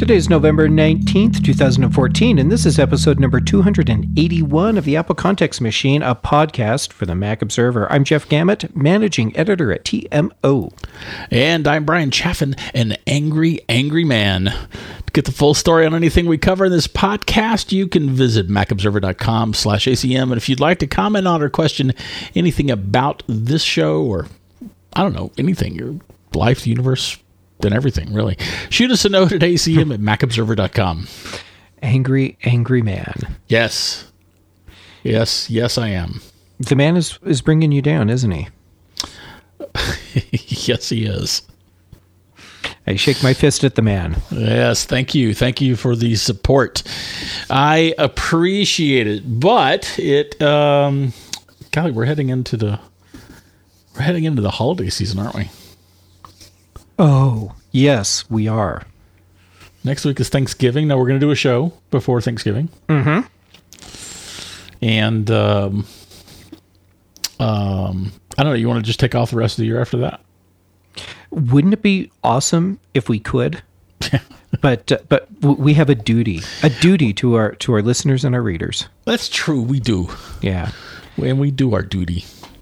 Today is November 19th, 2014, and this is episode number 281 of the Apple Context Machine, a podcast for the Mac Observer. I'm Jeff Gamet, managing editor at TMO. And I'm Brian Chaffin, an angry man. To get the full story on anything we cover in this podcast, you can visit macobserver.com/ACM. And if you'd like to comment on or question anything about this show, or I don't know, anything, your life, the universe, and everything, really, shoot us a note at acm at macobserver.com. Angry man. Yes, I am. The man is bringing you down, isn't he? Yes, he is. I shake my fist at the man. Yes, thank you for the support. I appreciate it, but it golly, we're heading into the holiday season, aren't we? Oh, yes, we are. Next week is Thanksgiving. Now we're going to do a show before Thanksgiving. Mm-hmm. And I don't know, you want to just take off the rest of the year after that? Wouldn't it be awesome if we could? But we have a duty to our listeners and our readers. That's true, we do. Yeah. And we do our duty.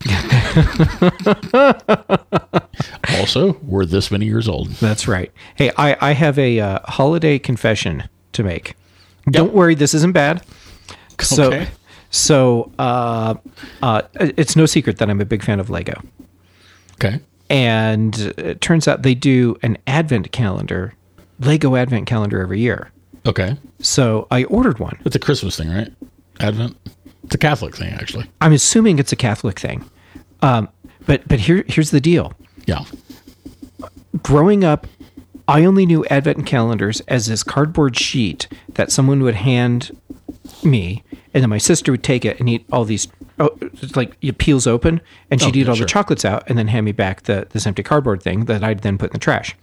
Also, we're this many years old. That's right. Hey, I have a holiday confession to make. Yep. Don't worry, this isn't bad. Okay. So it's no secret that I'm a big fan of Lego. Okay. And it turns out they do an advent calendar, Lego advent calendar every year. Okay. So I ordered one. It's a Christmas thing, right? Advent? It's a Catholic thing, actually. I'm assuming it's a Catholic thing. But here's the deal. Yeah. Growing up, I only knew advent calendars as this cardboard sheet that someone would hand me, and then my sister would take it and eat all these, it's like it peels open, and she'd eat all the chocolates out and then hand me back this empty cardboard thing that I'd then put in the trash.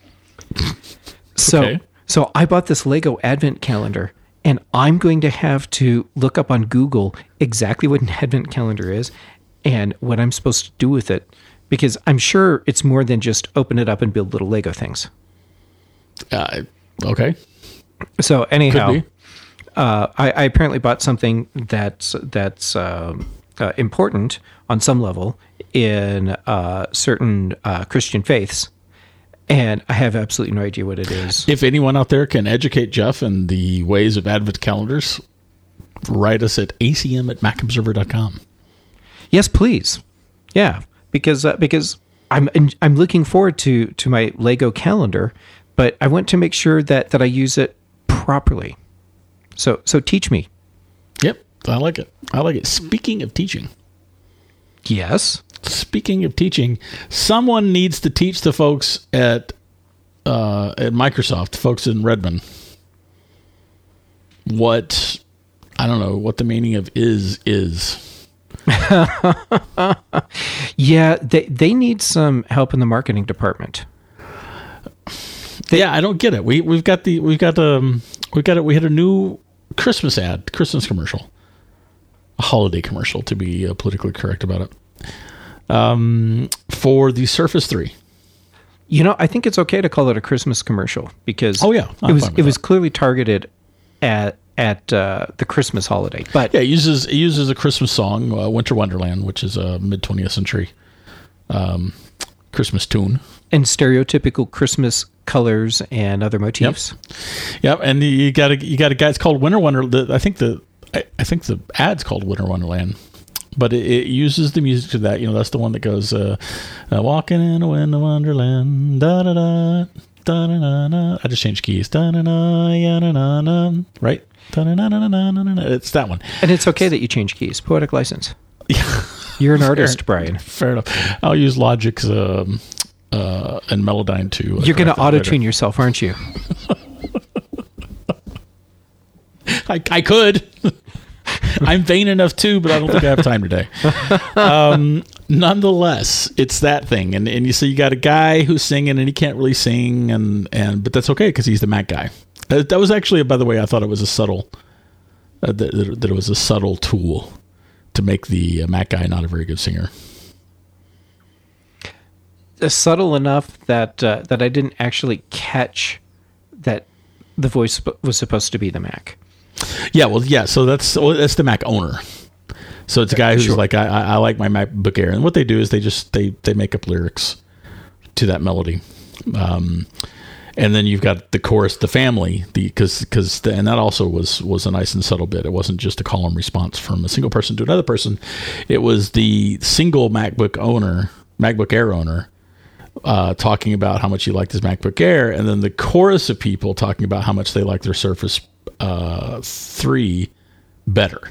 So I bought this Lego advent calendar, and I'm going to have to look up on Google exactly what an advent calendar is and what I'm supposed to do with it, because I'm sure it's more than just open it up and build little Lego things. Okay. So anyhow, Could be. I apparently bought something that's important on some level in certain Christian faiths, and I have absolutely no idea what it is. If anyone out there can educate Jeff in the ways of Advent calendars, write us at acm at macobserver.com. Yes, please. Yeah, because I'm looking forward to my Lego calendar, but I want to make sure that I use it properly. So teach me. Yep, I like it. Speaking of teaching. Yes. Speaking of teaching, someone needs to teach the folks at Microsoft, folks in Redmond, what the meaning of is. Yeah, they need some help in the marketing department. I don't get it. We had a new Christmas commercial, a holiday commercial to be politically correct about it, for the Surface 3. I think it's okay to call it a Christmas commercial because it was clearly targeted at the Christmas holiday. But yeah, it uses a Christmas song, Winter Wonderland, which is a mid-20th century Christmas tune, and stereotypical Christmas colors and other motifs. Yep, and you got a guy. It's called Winter Wonderland. I think the ad's called Winter Wonderland, but it uses the music to that. That's the one that goes, "Walking in a winter wonderland, da da da da da da." I just changed keys, da da da ya na na na. Right, da da da da da da. It's that one. And it's okay that you change keys. Poetic license. You're an artist, Brian. Fair enough. I'll use Logic's and Melodyne too. You're going to auto-tune yourself, aren't you? I could. I'm vain enough too, but I don't think I have time today. Nonetheless, it's that thing, and you see, you got a guy who's singing, and he can't really sing, but that's okay because he's the Mac guy. That was actually, by the way, I thought it was a subtle that it was a subtle tool to make the Mac guy not a very good singer. Subtle enough that I didn't actually catch that the voice was supposed to be the Mac. Yeah, well, yeah. So that's the Mac owner. So it's a guy who's like, I like my MacBook Air, and what they do is they make up lyrics to that melody, and then you've got the chorus, the family, and that also was a nice and subtle bit. It wasn't just a call and response from a single person to another person. It was the single MacBook Air owner, talking about how much he liked his MacBook Air, and then the chorus of people talking about how much they like their Surface 3 better.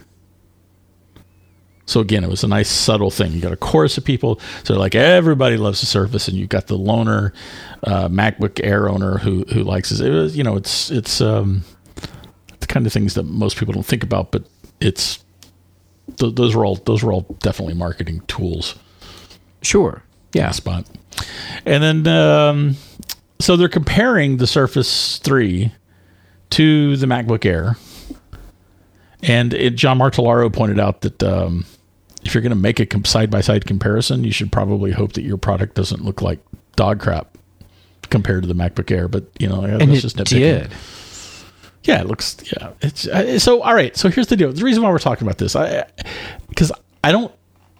So again, it was a nice subtle thing. You got a chorus of people, so like everybody loves the Surface, and you've got the loner MacBook Air owner who likes it. It was, it's the kind of things that most people don't think about, but it's those were all definitely marketing tools. Sure, yeah. Spot. And then so they're comparing the Surface 3 to the MacBook Air, and John Martellaro pointed out that if you're going to make a side-by-side comparison, you should probably hope that your product doesn't look like dog crap compared to the MacBook Air. But and that's just nitpicking. Did. Yeah, it looks. Yeah, it's so. All right. So here's the deal. The reason why we're talking about this, because I don't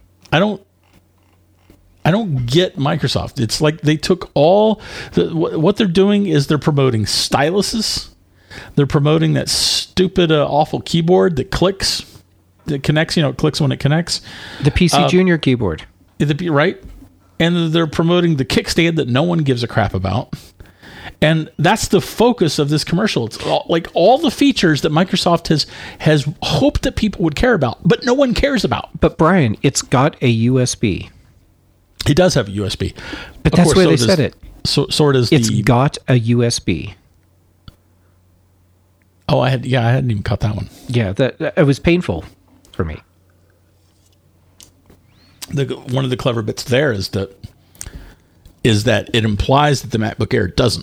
get Microsoft. It's like they took all what they're doing is they're promoting styluses. They're promoting that stupid, awful keyboard that clicks, that connects. It clicks when it connects. The PC Junior keyboard, right? And they're promoting the kickstand that no one gives a crap about. And that's the focus of this commercial. It's all the features that Microsoft has hoped that people would care about, but no one cares about. But Brian, it's got a USB. It does have a USB, but that's where they said it. So does it's got a USB. Oh, I hadn't even caught that one. Yeah, that it was painful for me. One of the clever bits there is that it implies that the MacBook Air doesn't.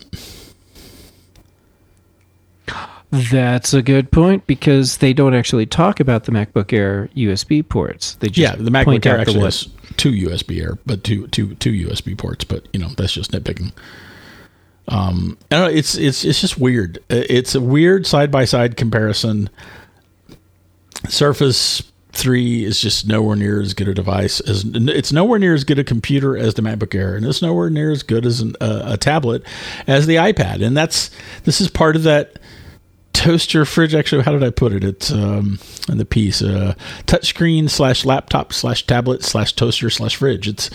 That's a good point, because they don't actually talk about the MacBook Air USB ports. They just the MacBook Air actually has two USB Air, but two USB ports. But that's just nitpicking. I don't know, it's just weird. It's a weird side by side comparison. Surface 3 is just nowhere near as good a device it's nowhere near as good a computer as the MacBook Air, and it's nowhere near as good as a tablet as the iPad. And this is part of that toaster fridge. Actually, how did I put it? It's in the piece, touchscreen / laptop / tablet / toaster / fridge.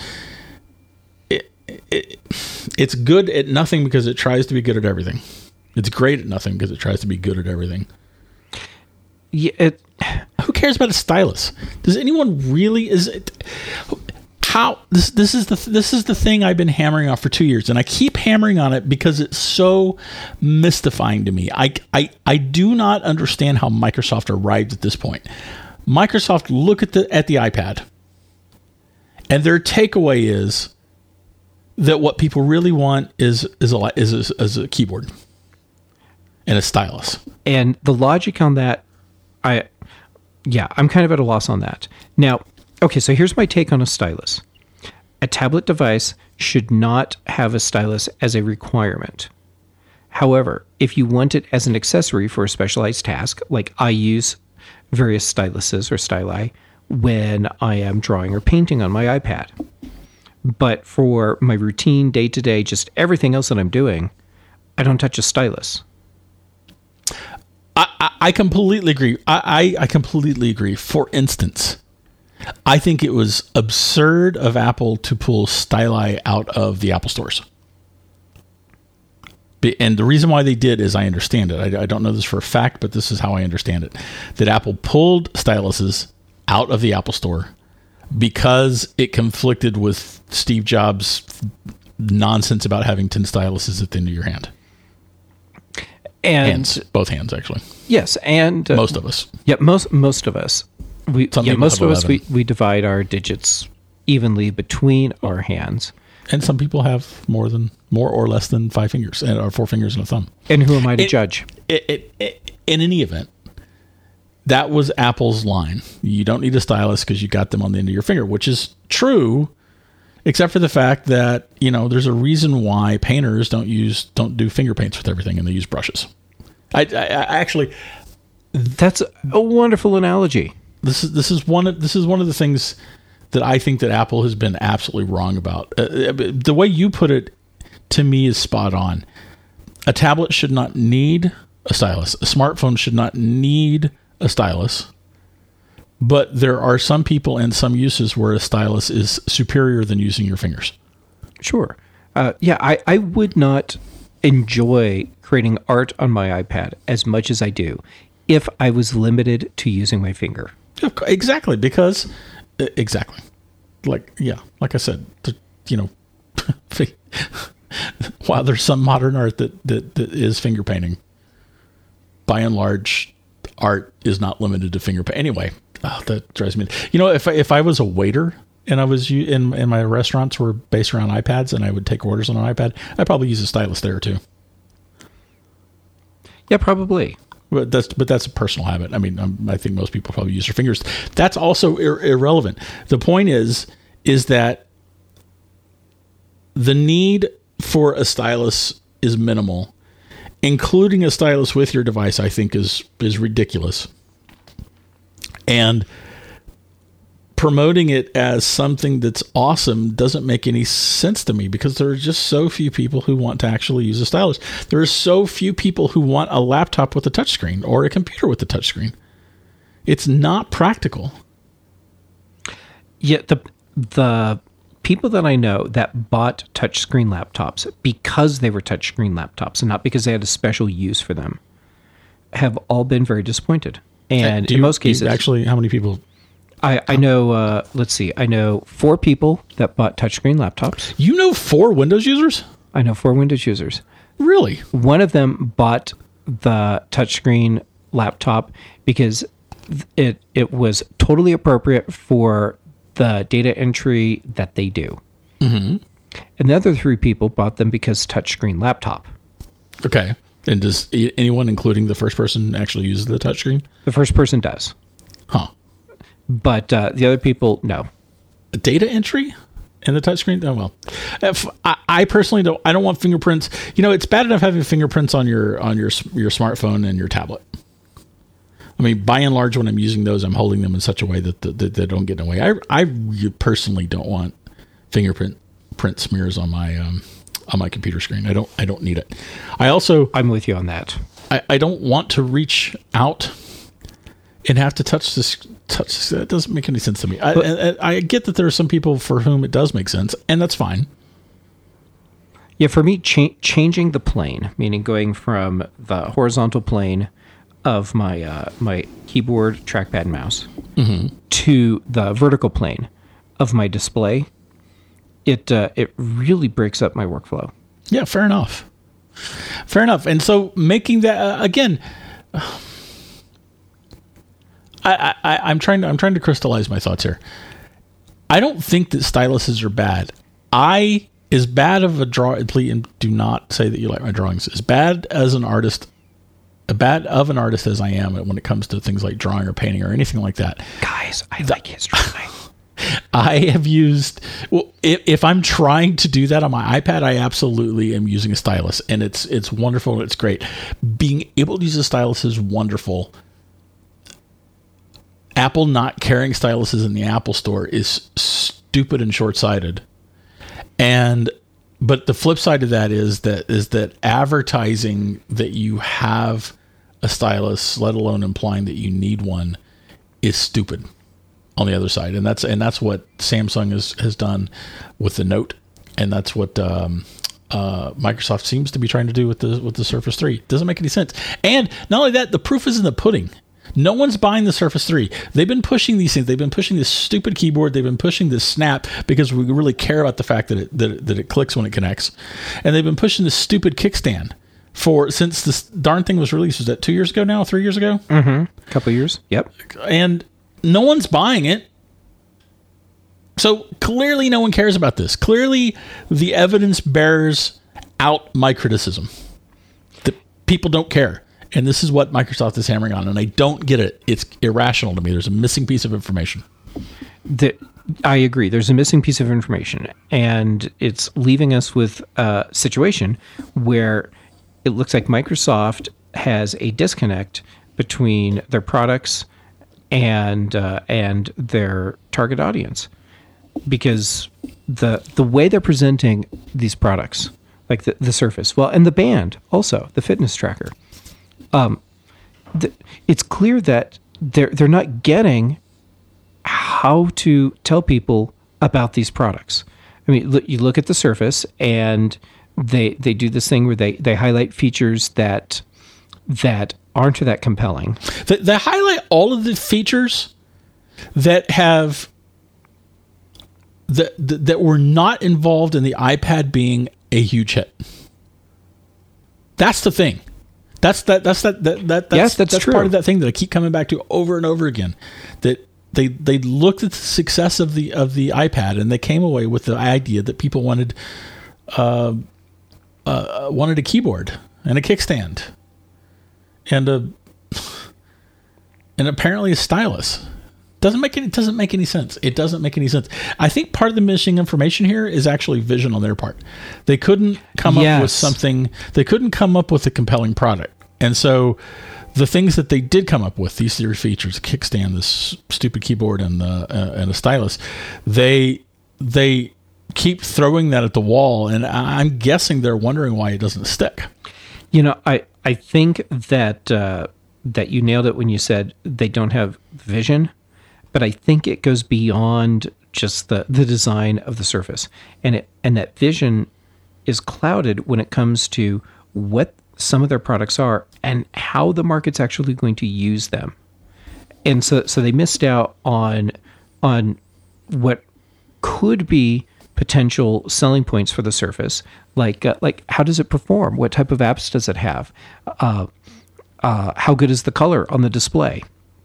It's good at nothing because it tries to be good at everything. It's great at nothing because it tries to be good at everything. Yeah, who cares about a stylus? Does anyone really? Is it how this is the thing I've been hammering on for 2 years, and I keep hammering on it because it's so mystifying to me. I do not understand how Microsoft arrived at this point. Microsoft look at the iPad, and their takeaway is that what people really want is a keyboard and a stylus. And the logic on that, I'm kind of at a loss on that. Now, okay, so here's my take on a stylus. A tablet device should not have a stylus as a requirement. However, if you want it as an accessory for a specialized task, like I use various styluses or styli when I am drawing or painting on my iPad. But for my routine, day-to-day, just everything else that I'm doing, I don't touch a stylus. I completely agree. I completely agree. For instance, I think it was absurd of Apple to pull styli out of the Apple stores. And the reason why they did is I understand it. I don't know this for a fact, but this is how I understand it. That Apple pulled styluses out of the Apple store because it conflicted with Steve Jobs' nonsense about having 10 styluses at the end of your hand. And hands, both hands, actually. Yes, and most of us. Yeah, most of us. We divide our digits evenly between our hands. And some people have more or less than 5 fingers, or 4 fingers and a thumb. And who am I to judge? In any event, that was Apple's line. You don't need a stylus because you got them on the end of your finger, which is true, except for the fact that there's a reason why painters don't do finger paints with everything, and they use brushes. I actually, That's a wonderful analogy. this is one of the things that I think that Apple has been absolutely wrong about. The way you put it to me is spot on. A tablet should not need a stylus. A smartphone should not need a stylus. But there are some people and some uses where a stylus is superior than using your fingers. Sure. I would not enjoy creating art on my iPad as much as I do if I was limited to using my finger. Exactly, because like I said, while there's some modern art that is finger painting, by and large, art is not limited to finger paint. Anyway, that drives me. If I was a waiter and I was in my restaurants were based around iPads and I would take orders on an iPad, I'd probably use a stylus there too. Yeah, probably. But that's a personal habit. I mean, I think most people probably use their fingers. That's also irrelevant. The point is that the need for a stylus is minimal. Including a stylus with your device, I think, is ridiculous. And promoting it as something that's awesome doesn't make any sense to me because there are just so few people who want to actually use a stylus. There are so few people who want a laptop with a touchscreen or a computer with a touchscreen. It's not practical. Yeah, the people that I know that bought touchscreen laptops because they were touchscreen laptops and not because they had a special use for them have all been very disappointed. And in most cases, actually, how many people? I know, let's see, I know 4 people that bought touchscreen laptops. You know 4 Windows users? I know 4 Windows users. Really? One of them bought the touchscreen laptop because it was totally appropriate for the data entry that they do. Mm-hmm. And the other 3 people bought them because touchscreen laptop. Okay. And does anyone, including the first person, actually use the touchscreen? The first person does. Huh. But the other people, no. Data entry in the touchscreen? Oh, well. I personally don't. I don't want fingerprints. It's bad enough having fingerprints on your smartphone and your tablet. I mean, by and large, when I'm using those, I'm holding them in such a way that they don't get in the way. I personally don't want print smears on my computer screen. I don't need it. I'm with you on that. I don't want to reach out and have to touch this. That doesn't make any sense to me. I get that there are some people for whom it does make sense, and that's fine. Yeah, for me, changing the plane, meaning going from the horizontal plane of my keyboard, trackpad, and mouse to the vertical plane of my display, it really breaks up my workflow. Yeah, fair enough. And so making that again. I'm trying to crystallize my thoughts here. I don't think that styluses are bad. As bad of a draw, please, and do not say that you like my drawings. As bad as an artist, as I am when it comes to things like drawing or painting or anything like that. Guys, I like his drawing. I have used, if I'm trying to do that on my iPad, I absolutely am using a stylus, and it's wonderful and it's great. Being able to use a stylus is wonderful. Apple not carrying styluses in the Apple Store is stupid and short-sighted. But the flip side of that is that advertising that you have a stylus, let alone implying that you need one, is stupid on the other side. And that's what Samsung has done with the Note, and that's what Microsoft seems to be trying to do with the Surface 3. It doesn't make any sense. And not only that, the proof is in the pudding. No one's buying the Surface 3. They've been pushing these things. They've been pushing this stupid keyboard. They've been pushing this snap because we really care about the fact that it clicks when it connects. And they've been pushing this stupid kickstand since this darn thing was released. Was that 2 years ago now? 3 years ago? Mm-hmm. A couple of years. Yep. And no one's buying it. So clearly no one cares about this. Clearly the evidence bears out my criticism. That people don't care. And this is what Microsoft is hammering on, and I don't get it. It's irrational to me. There's a missing piece of information. I agree. There's a missing piece of information, and it's leaving us with a situation where it looks like Microsoft has a disconnect between their products and their target audience, because the way they're presenting these products, like the Surface, well, and the Band also, the fitness tracker, it's clear that they're not getting how to tell people about these products. I mean, you look at the Surface, and they do this thing where they highlight features that aren't that compelling. They highlight all of the features that have that were not involved in the iPad being a huge hit. That's the thing. That's true. Part of that thing that I keep coming back to over and over again. That they looked at the success of the iPad, and they came away with the idea that people wanted a keyboard and a kickstand and apparently a stylus. Doesn't make any sense. It doesn't make any sense. I think part of the missing information here is actually vision on their part. They couldn't come up with something. They couldn't come up with a compelling product. And so the things that they did come up with, these three features, a kickstand, this stupid keyboard, and a stylus, they keep throwing that at the wall. And I'm guessing they're wondering why it doesn't stick. You know, I think that you nailed it when you said they don't have vision. But I think it goes beyond just the design of the Surface, and that vision is clouded when it comes to what some of their products are and how the market's actually going to use them. And so they missed out on what could be potential selling points for the Surface, like how does it perform? What type of apps does it have? How good is the color on the display?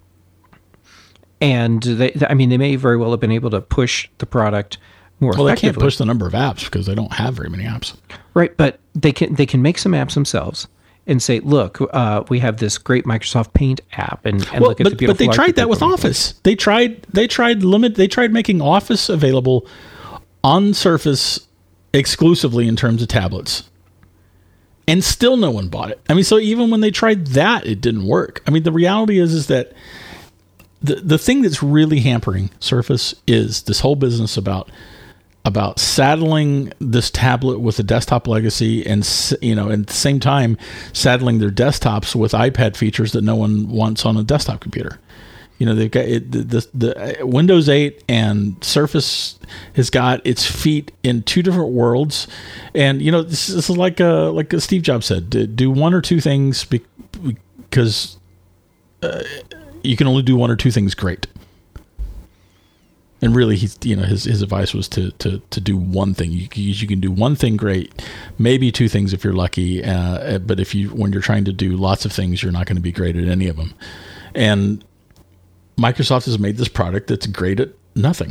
And they may very well have been able to push the product more effectively. Well, they can't push the number of apps because they don't have very many apps. Right, but they can make some apps themselves and say, look, we have this great Microsoft Paint app, and look at the beautiful. But they tried that with Office. They tried making Office available on Surface exclusively in terms of tablets. And still no one bought it. I mean, so even when they tried that, it didn't work. I mean, the reality is that the thing that's really hampering Surface is this whole business about saddling this tablet with a desktop legacy, and at the same time saddling their desktops with iPad features that no one wants on a desktop computer. You know, they've got the Windows 8 and Surface has got its feet in two different worlds, and this is like Steve Jobs said: do one or two things because you can only do one or two things great. And really, his advice was to do one thing. You can do one thing great, maybe two things if you're lucky. But when you're trying to do lots of things, you're not going to be great at any of them. And Microsoft has made this product that's great at nothing.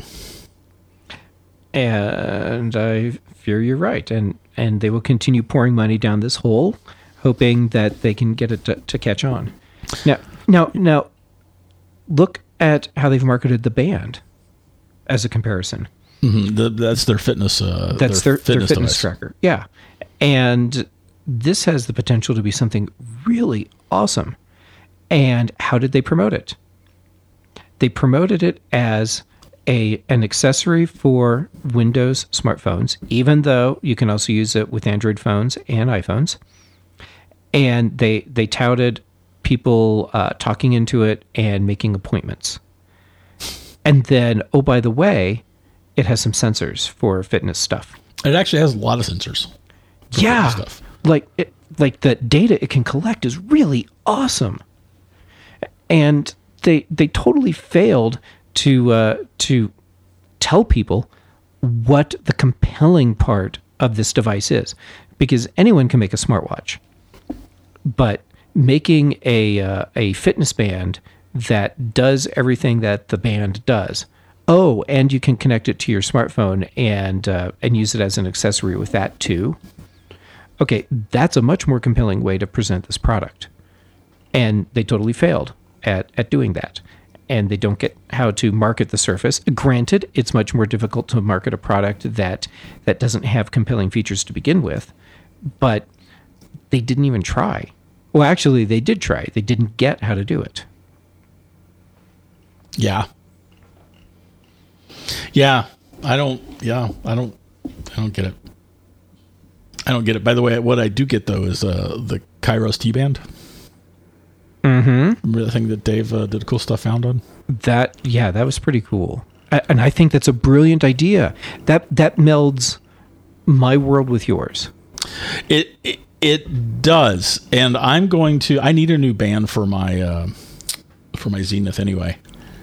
And I fear you're right. And they will continue pouring money down this hole, hoping that they can get it to catch on. Now, look at how they've marketed the Band as a comparison. Mm-hmm. That's their fitness. That's their fitness tracker. Yeah, and this has the potential to be something really awesome. And how did they promote it? They promoted it as an accessory for Windows smartphones, even though you can also use it with Android phones and iPhones. And they touted people talking into it and making appointments. And then, oh, by the way, it has some sensors for fitness stuff. It actually has a lot of sensors. Yeah, stuff. Like the data it can collect is really awesome. And they totally failed to tell people what the compelling part of this device is, because anyone can make a smartwatch, but making a fitness band that does everything that the Band does. Oh, and you can connect it to your smartphone and use it as an accessory with that too. Okay, that's a much more compelling way to present this product. And they totally failed at doing that. And they don't get how to market the Surface. Granted, it's much more difficult to market a product that doesn't have compelling features to begin with, but they didn't even try. Well, actually, they did try. They didn't get how to do it. Yeah. Yeah. I don't get it. I don't get it. By the way, what I do get, though, is the Kairos T-Band. Mm-hmm. Remember the thing that Dave did cool stuff found on? That was pretty cool. And I think that's a brilliant idea. That melds my world with yours. It does. And I need a new band for my Zenith anyway.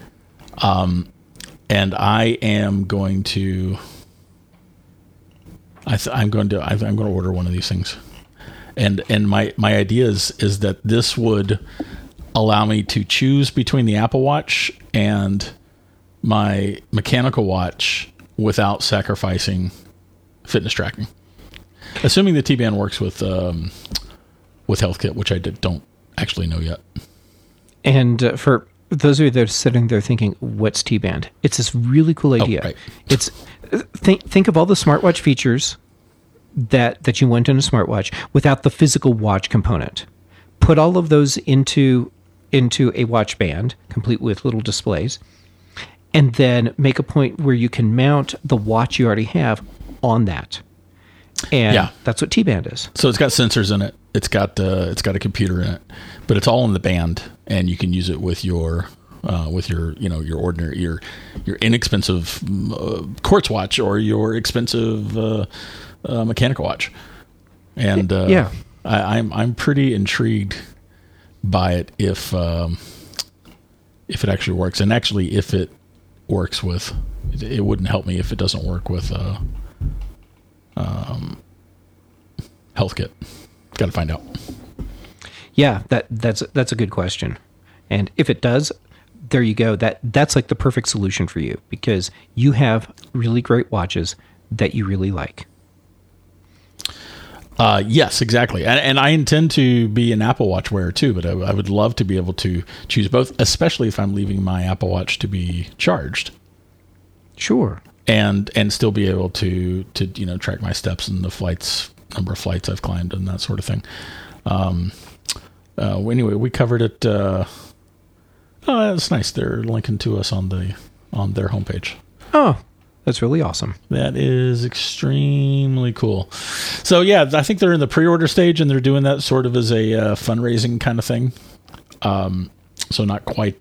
And I am going to I'm going to order one of these things. And my idea is that this would allow me to choose between the Apple Watch and my mechanical watch without sacrificing fitness tracking. Assuming the T-Band works with HealthKit, which I don't actually know yet. And for those of you that are sitting there thinking, what's T-Band? It's this really cool idea. Oh, right. It's think of all the smartwatch features that you want in a smartwatch without the physical watch component. Put all of those into a watch band, complete with little displays, and then make a point where you can mount the watch you already have on that. And that's what T-Band is. So it's got sensors in it. It's got a computer in it, but it's all in the band, and you can use it with your your ordinary your inexpensive quartz watch or your expensive mechanical watch. And I'm pretty intrigued by it if it actually works, and actually if it works with it wouldn't help me if it doesn't work with HealthKit. Got to find out. Yeah, that's a good question. And if it does, there you go. That's like the perfect solution for you, because you have really great watches that you really like. Yes, exactly. And I intend to be an Apple Watch wearer too, but I would love to be able to choose both, especially if I'm leaving my Apple Watch to be charged. Sure. And still be able to track my steps and the number of flights I've climbed and that sort of thing. Anyway, we covered it. That's nice. They're linking to us on their homepage. Oh, that's really awesome. That is extremely cool. So yeah, I think they're in the pre-order stage, and they're doing that sort of as a fundraising kind of thing. So not quite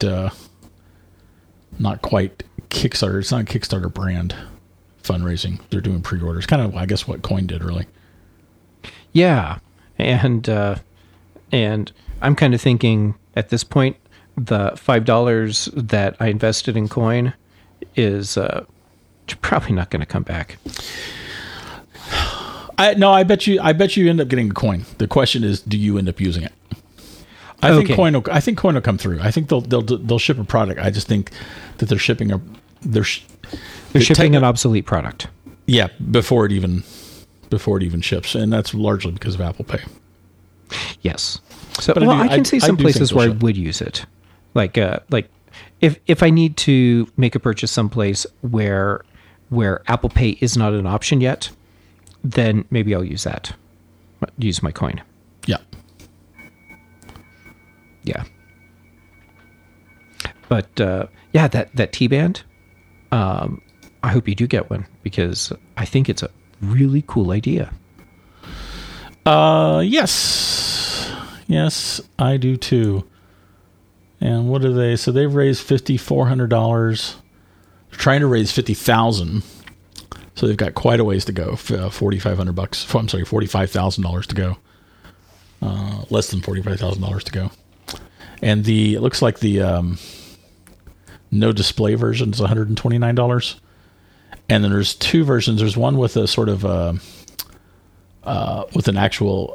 Kickstarter. It's not a Kickstarter brand fundraising. They're doing pre-orders, kind of I guess what Coin did, really. Yeah, and I'm kind of thinking at this point, the $5 that I invested in Coin is probably not going to come back. I bet you end up getting a Coin. The question is, do you end up using it? I think Coin will come through. I think they'll ship a product. I just think that they're shipping they're shipping an obsolete product. Yeah, before it even ships, and that's largely because of Apple Pay. Yes. So I can see some places where I would use it. Like if I need to make a purchase someplace where Apple Pay is not an option yet, then maybe I'll use that. Use my Coin. Yeah. Yeah. But that T-Band, I hope you do get one, because I think it's a really cool idea. Yes, I do too. And what are they? So they've raised $5,400. They're trying to raise $50,000. So they've got quite a ways to go. $4,500. I'm sorry, $45,000 to go. Less than $45,000 to go. And it looks like the no display version is $129. And then there's two versions. There's one with a sort of with an actual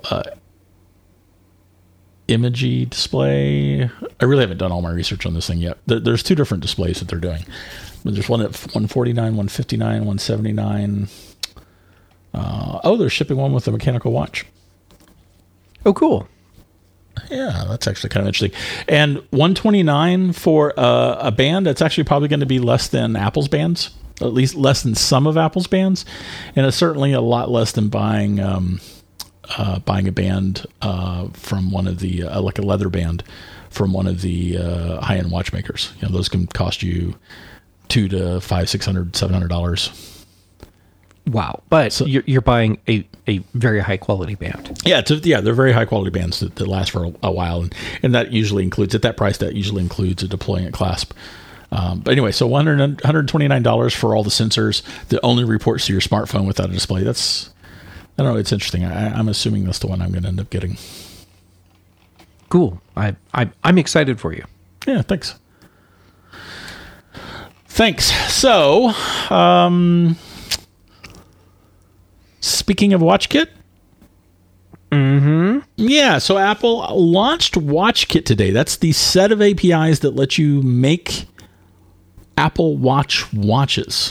imagey display. I really haven't done all my research on this thing yet. There's two different displays that they're doing. There's one at $149, $159, $179. They're shipping one with a mechanical watch. Oh, cool. Yeah, that's actually kind of interesting. And $129 for a band that's actually probably going to be less than Apple's bands, at least less than some of Apple's bands, and it's certainly a lot less than buying buying a band from one of the like a leather band from one of the high-end watchmakers. Those can cost you $200 to $500, $600, $700. Wow. But so, you're buying a very high quality band. Yeah, they're very high quality bands that last for a while, and that usually includes, at that price, that usually includes a deploying clasp. But anyway, so $129 for all the sensors that only reports to your smartphone without a display. That's, I don't know, it's interesting. I'm assuming that's the one I'm going to end up getting. Cool. I'm excited for you. Yeah, thanks. So, speaking of WatchKit. Mm-hmm. Yeah, so Apple launched WatchKit today. That's the set of APIs that let you make Apple Watch watches.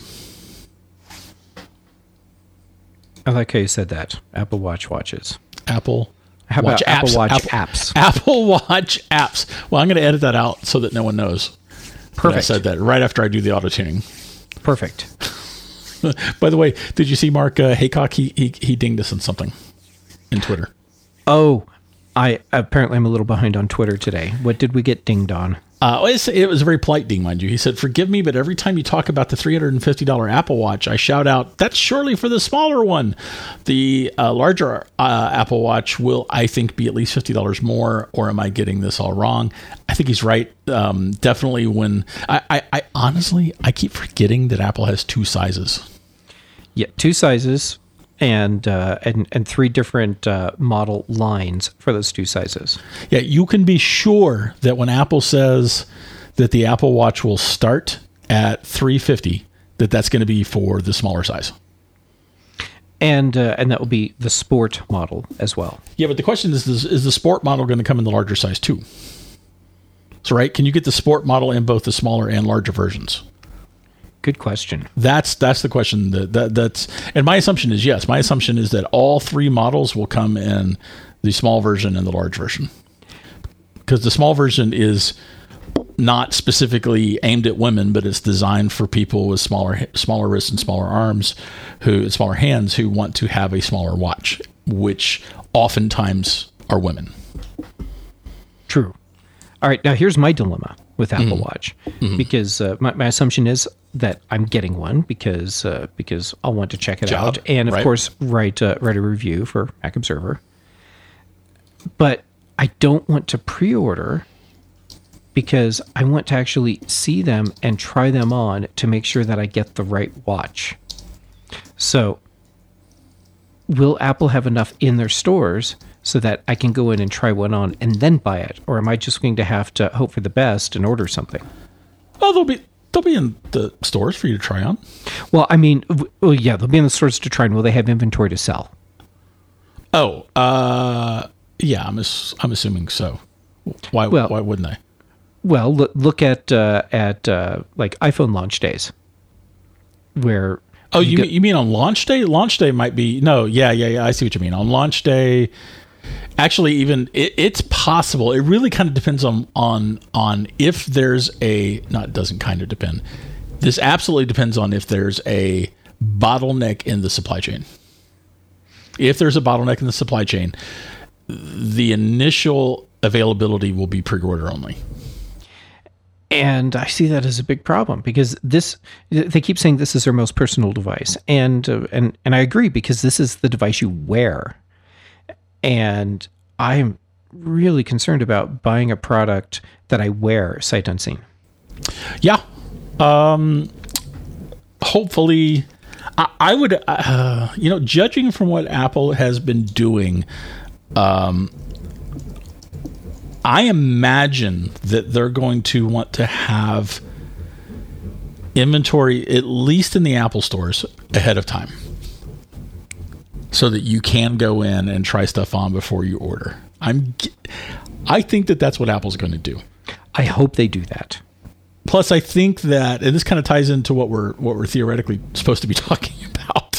I like how you said that. Apple Watch watches. Apple How Watch about apps. Apple Watch apps? Apple Watch apps. Well, I'm going to edit that out so that no one knows. Perfect. I said that right after I do the auto tuning. Perfect. By the way, did you see Mark Haycock? He dinged us on something in Twitter. Oh, apparently I'm a little behind on Twitter today. What did we get dinged on? It was a very polite ding, mind you. He said, "Forgive me, but every time you talk about the $350 Apple Watch, I shout out, that's surely for the smaller one. The larger Apple Watch will, I think, be at least $50 more, or am I getting this all wrong?" I think he's right. Definitely when... I honestly, I keep forgetting that Apple has two sizes. Yeah, two sizes and three different model lines for those two sizes. Yeah, you can be sure that when Apple says that the Apple Watch will start at $350, that's going to be for the smaller size. And that will be the sport model as well. Yeah, but the question is the sport model going to come in the larger size too? So, right, can you get the sport model in both the smaller and larger versions? Good question. That's the question. That's and my assumption is yes. My assumption is that all three models will come in the small version and the large version, because the small version is not specifically aimed at women, but it's designed for people with smaller wrists and smaller arms, smaller hands, who want to have a smaller watch, which oftentimes are women. True. All right, now here's my dilemma with Apple Watch, because my assumption is that I'm getting one because I'll want to check it out, and of course write a review for Mac Observer. But I don't want to pre-order because I want to actually see them and try them on to make sure that I get the right watch. So, will Apple have enough in their stores so that I can go in and try one on and then buy it? Or am I just going to have to hope for the best and order something? Oh, they'll be in the stores for you to try on. Well, I mean, yeah, they'll be in the stores to try, and will they have inventory to sell? Oh, yeah, I'm assuming so. Why wouldn't they? Well, look at like iPhone launch days, where you mean on launch day? Launch day might be yeah. I see what you mean. On launch day, actually, even it's possible. It really kind of depends on if there's it doesn't kind of depend. This absolutely depends on if there's a bottleneck in the supply chain. If there's a bottleneck in the supply chain, the initial availability will be pre-order only. And I see that as a big problem because they keep saying this is their most personal device. And I agree, because this is the device you wear. And I'm really concerned about buying a product that I wear sight unseen. Yeah. Hopefully, I would, judging from what Apple has been doing, I imagine that they're going to want to have inventory, at least in the Apple stores, ahead of time, so that you can go in and try stuff on before you order. I think that's what Apple's going to do. I hope they do that. Plus, I think that, and this kind of ties into what we're theoretically supposed to be talking about,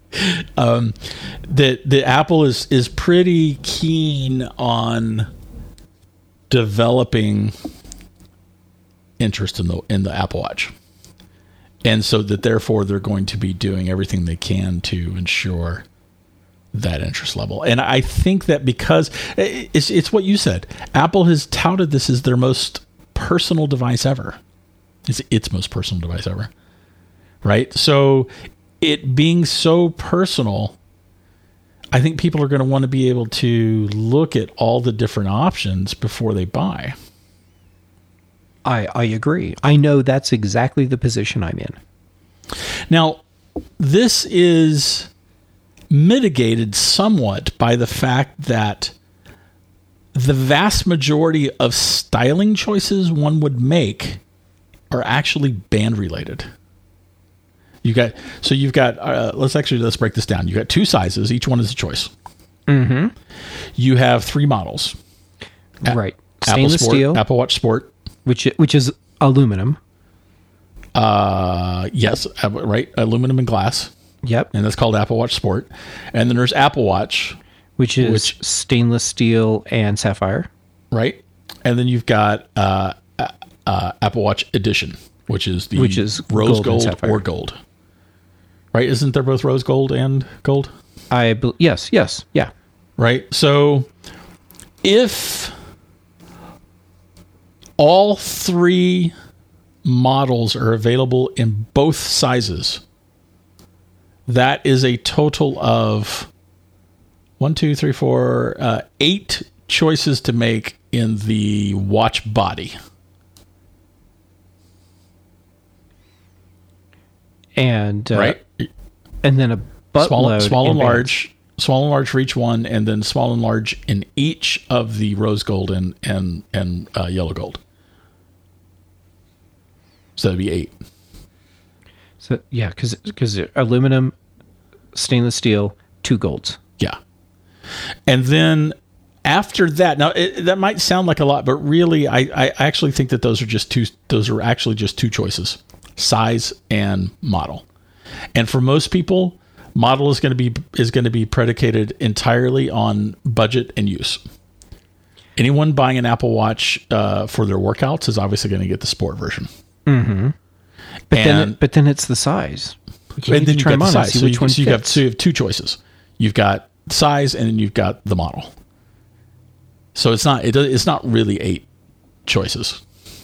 that Apple is pretty keen on developing interest in the Apple Watch, and so that therefore they're going to be doing everything they can to ensure that interest level. And I think that because it's what you said, Apple has touted this as their most personal device ever. It's its most personal device ever. Right? So it being so personal, I think people are going to want to be able to look at all the different options before they buy. I agree. I know that's exactly the position I'm in. Now, this is mitigated somewhat by the fact that the vast majority of styling choices one would make are actually band related. You've got let's break this down. You got two sizes, each one is a choice. Mm-hmm. You have three models. Right. Stainless steel, Apple Watch Sport, which is aluminum. Yes, right, aluminum and glass. Yep. And that's called Apple Watch Sport. And then there's Apple Watch, which is stainless steel and sapphire. Right. And then you've got Apple Watch Edition, which is rose gold or gold. Right? Isn't there both rose gold and gold? Yes, yeah. Right. So if all three models are available in both sizes, that is a total of 8 choices to make in the watch body. And right, and then a buttload, small and large for each one, and then small and large in each of the rose gold and yellow gold. So that'd be 8. So yeah, because aluminum, stainless steel, 2 golds. Yeah, and then after that, now that might sound like a lot, but really, I actually think that those are actually just two choices: size and model. And for most people, model is going to be predicated entirely on budget and use. Anyone buying an Apple Watch for their workouts is obviously going to get the sport version. Mm-hmm. But then it's the size. And then you got the size. So you have 2 choices. You've got size, and then you've got the model. So it's not really 8 choices.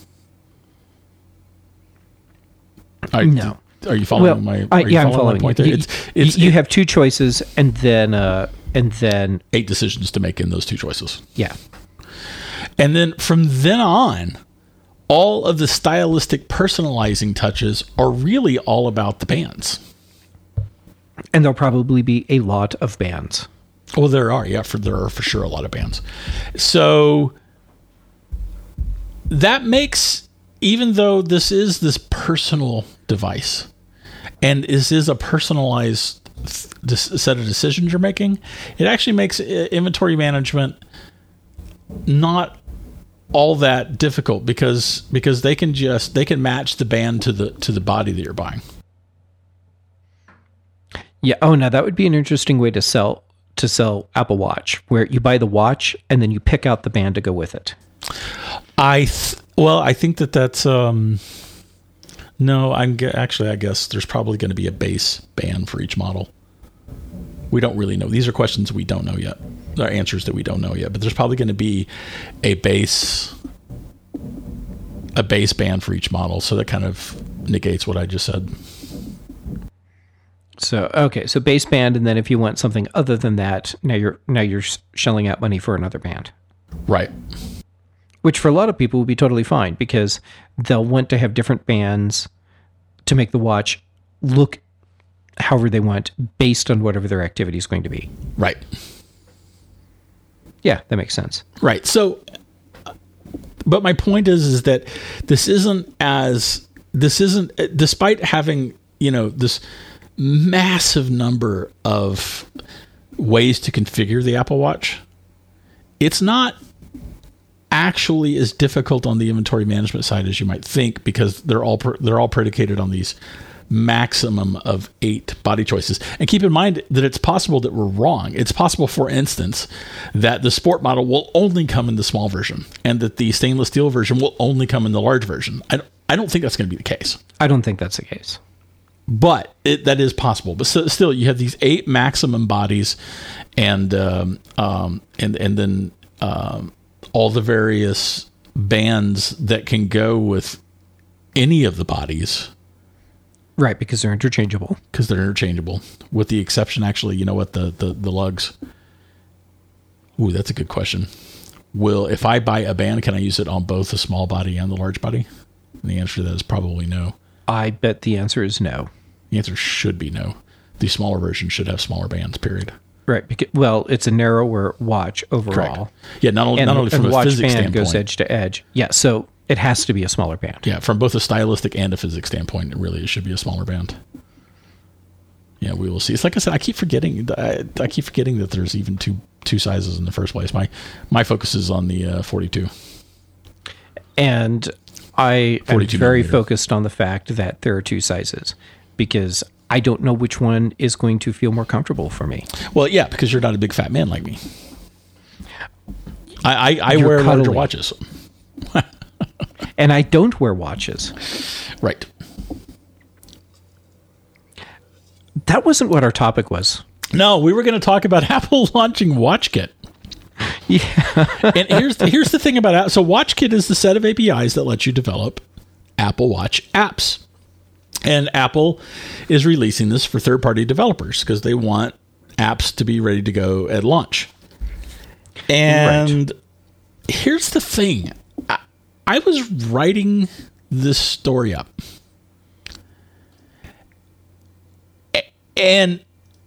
No. Are you following my? I'm following my point you. There. You have 2 choices, and then 8 decisions to make in those 2 choices. Yeah, and then from then on, all of the stylistic personalizing touches are really all about the bands. And there'll probably be a lot of bands. Well, there are for sure a lot of bands. So that makes, even though this is this personal device, and this is a personalized set of decisions you're making, it actually makes inventory management not all that difficult because they can match the band to the body that you're buying. Yeah. Oh, now that would be an interesting way to sell Apple Watch, where you buy the watch and then you pick out the band to go with it. I think that's no. I guess there's probably going to be a base band for each model. We don't really know. These are questions we don't know yet. There are answers that we don't know yet. But there's probably going to be a base band for each model. So that kind of negates what I just said. So base band, and then if you want something other than that, now you're shelling out money for another band. Right. Which for a lot of people would be totally fine, because they'll want to have different bands to make the watch look however they want based on whatever their activity is going to be. Right. Yeah, that makes sense. Right. So, but my point is that this isn't, despite having, this massive number of ways to configure the Apple Watch, it's not actually as difficult on the inventory management side as you might think, because they're all predicated on these maximum of 8 body choices. And keep in mind that it's possible that we're wrong. It's possible, for instance, that the sport model will only come in the small version, and that the stainless steel version will only come in the large version. I don't think that's going to be the case. I don't think that's the case. But that is possible. But still, you have these 8 maximum bodies, and then all the various bands that can go with any of the bodies. Right, because they're interchangeable. With the exception, actually, you know what, the lugs. Ooh, that's a good question. If I buy a band, can I use it on both the small body and the large body? And the answer to that is probably no. I bet the answer is no. The answer should be no. The smaller version should have smaller bands, period. Right. Because, well, it's a narrower watch overall. Correct. Yeah, not only from a watch physics band standpoint. goes edge to edge. Yeah, so it has to be a smaller band. Yeah, from both a stylistic and a physics standpoint, it should be a smaller band. Yeah, we will see. It's like I said, I keep forgetting that there's even two sizes in the first place. My focus is on the 42. And I am 42 very millimeter. focused on the fact that there are two sizes because I don't know which one is going to feel more comfortable for me. Well, yeah, because you're not a big fat man like me. I You're wear larger cuddly. watches. And I don't wear watches. Right. That wasn't what our topic was. No, we were going to talk about Apple launching WatchKit. Yeah. And here's the thing about Apple. So WatchKit is the set of APIs that lets you develop Apple Watch apps. And Apple is releasing this for third-party developers because they want apps to be ready to go at launch. And here's the thing. I was writing this story up. And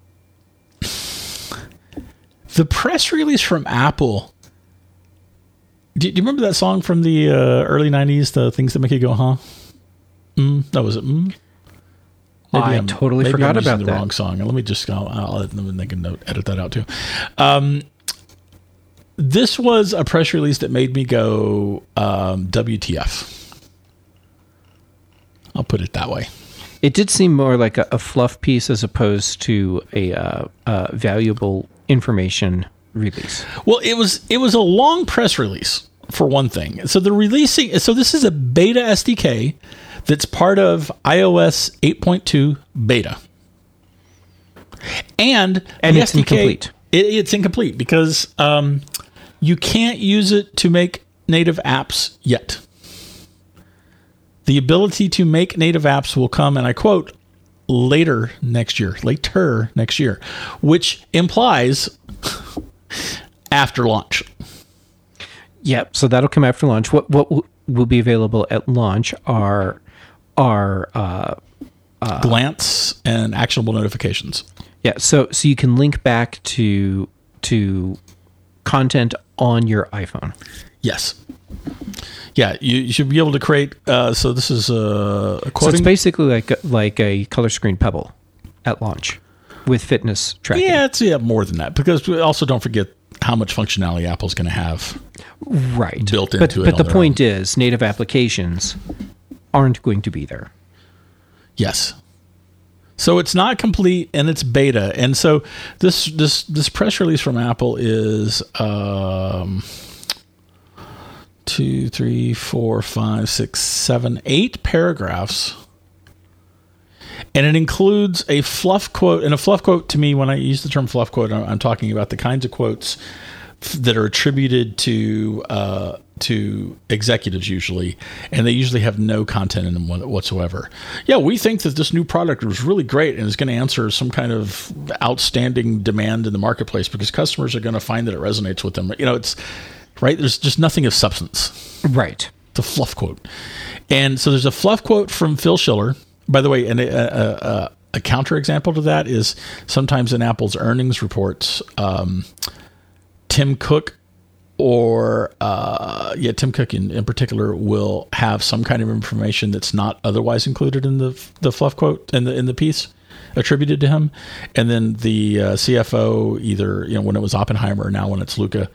the press release from Apple. Do you remember that song from the early 90s, the things that make you go, huh? That was it. I totally forgot about the that. wrong song. Let me just go. I'll make a note, edit that out too. This was a press release that made me go, WTF. I'll put it that way. It did seem more like a fluff piece as opposed to a valuable information release. Well, it was a long press release for one thing. So this is a beta SDK that's part of iOS 8.2 beta. And the it's SDK, incomplete. It's incomplete because you can't use it to make native apps yet. The ability to make native apps will come, and I quote, later next year, which implies after launch. Yeah, so that'll come after launch. What will be available at launch are Glance and actionable notifications. Yeah, so you can link back to content on your iPhone. Yes. Yeah, you should be able to create. So this is a quoting. So it's basically like a color screen Pebble at launch with fitness tracking. Yeah, it's more than that because we also don't forget how much functionality Apple's going to have right built into it. But the point is, native applications aren't going to be there. Yes. So it's not complete and it's beta. And so this press release from Apple is 2, 3, 4, 5, 6, 7, 8 paragraphs. And it includes a fluff quote. And a fluff quote, to me, when I use the term fluff quote, I'm talking about the kinds of quotes that are attributed to executives usually, and they usually have no content in them whatsoever. Yeah, we think that this new product was really great and is going to answer some kind of outstanding demand in the marketplace because customers are going to find that it resonates with them. It's right. There's just nothing of substance. Right. It's a fluff quote. And so there's a fluff quote from Phil Schiller. By the way, and a counterexample to that is sometimes in Apple's earnings reports, Tim Cook Tim Cook in particular will have some kind of information that's not otherwise included in the fluff quote in the piece attributed to him. And then the CFO, either when it was Oppenheimer or now when it's Luca,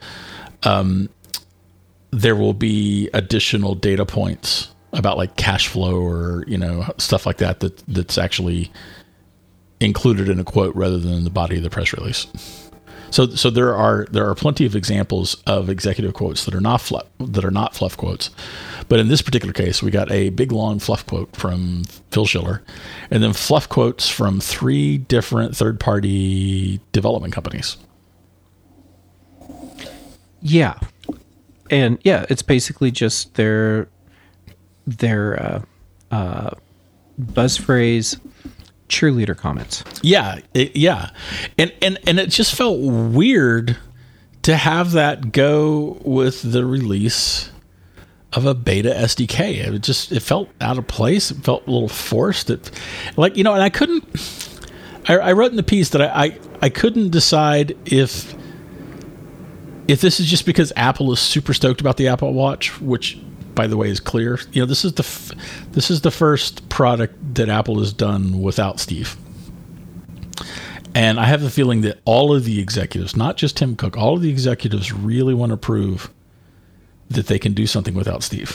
there will be additional data points about like cash flow or stuff like that's actually included in a quote rather than in the body of the press release. So there are plenty of examples of executive quotes that are not fluff quotes, but in this particular case, we got a big long fluff quote from Phil Schiller, and then fluff quotes from 3 different third-party development companies. Yeah. And yeah, it's basically just their buzz phrase cheerleader comments. Yeah, and it just felt weird to have that go with the release of a beta SDK. It felt out of place. It felt a little forced. And I couldn't. I wrote in the piece that I couldn't decide if this is just because Apple is super stoked about the Apple Watch, which, by the way, is clear. This is the first product that Apple has done without Steve. And I have a feeling that all of the executives, not just Tim Cook, all of the executives really want to prove that they can do something without Steve.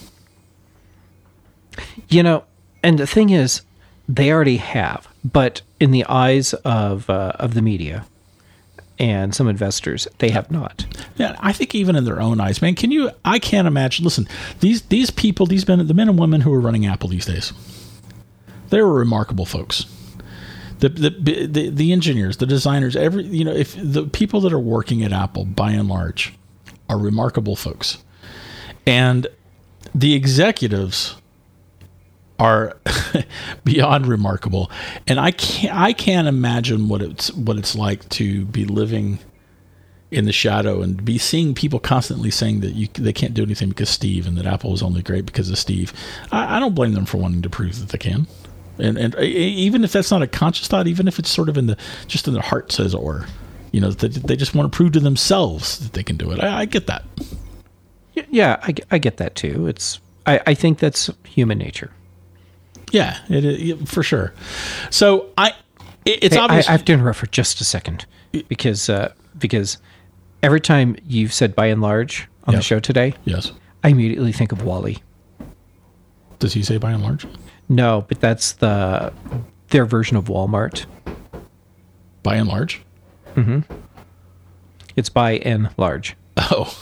And the thing is, they already have. But in the eyes of the media and some investors, they have not. Yeah, I think even in their own eyes, man. I can't imagine. Listen, these people, the men and women who are running Apple these days, they're remarkable folks. The engineers, the designers, if the people that are working at Apple, by and large, are remarkable folks, and the executives are beyond remarkable. And I can't imagine what it's like to be living in the shadow and be seeing people constantly saying that they can't do anything because Steve, and that Apple is only great because of Steve. I don't blame them for wanting to prove that they can. And even if that's not a conscious thought, even if it's sort of in the heart, as it were, they just want to prove to themselves that they can do it. I get that. Yeah, I get that too. I think that's human nature. Yeah, it is, for sure. So it's obvious. I have to interrupt for just a second because every time you've said by and large on the show today, yes, I immediately think of Wall-E. Does he say by and large? No, but that's their version of Walmart. By and large? Mm-hmm. It's by and large. Oh.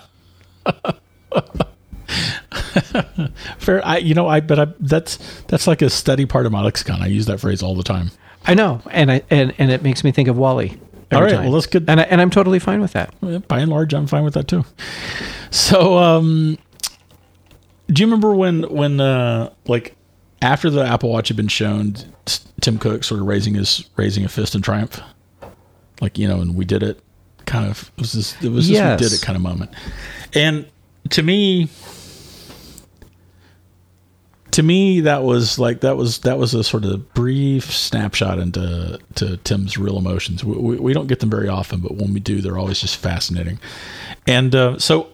Fair. That's like a steady part of my lexicon. I use that phrase all the time. I know, and it makes me think of Wall-E. All right, time. well, that's good. And I'm totally fine with that. By and large, I'm fine with that too. So, do you remember when after the Apple Watch had been shown, Tim Cook sort of raising a fist in triumph, and we did it. Kind of, it was this yes. We did it kind of moment. And to me, that was a sort of brief snapshot into Tim's real emotions. We don't get them very often, but when we do, they're always just fascinating. And so